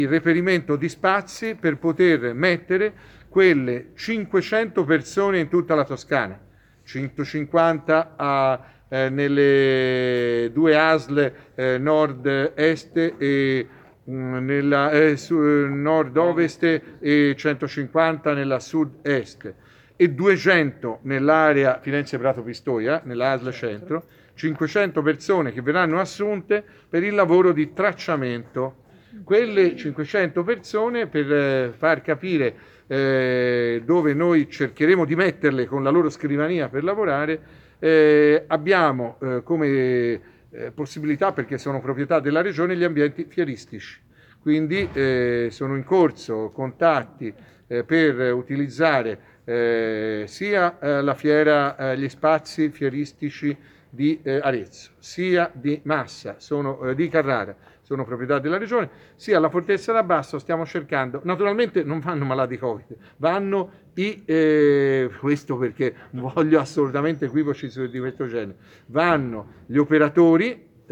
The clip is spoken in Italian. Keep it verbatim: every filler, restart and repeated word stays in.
il reperimento di spazi per poter mettere quelle cinquecento persone in tutta la Toscana, centocinquanta a, eh, nelle due A S L eh, nord-est e mh, nella eh, su, nord-ovest e centocinquanta nella sud-est e duecento nell'area Firenze-Prato Pistoia, nella A S L centro, cinquecento persone che verranno assunte per il lavoro di tracciamento. Quelle cinquecento persone, per eh, far capire eh, dove noi cercheremo di metterle con la loro scrivania per lavorare, eh, abbiamo eh, come eh, possibilità, perché sono proprietà della Regione, gli ambienti fieristici. Quindi eh, sono in corso contatti eh, per utilizzare eh, sia eh, la fiera, eh, gli spazi fieristici di eh, Arezzo, sia di Massa, sono, eh, di Carrara, sono proprietà della Regione, sia alla Fortezza d'Abbasso stiamo cercando, naturalmente non vanno malati Covid, vanno i, eh, questo perché voglio assolutamente equivoci di questo genere, vanno gli operatori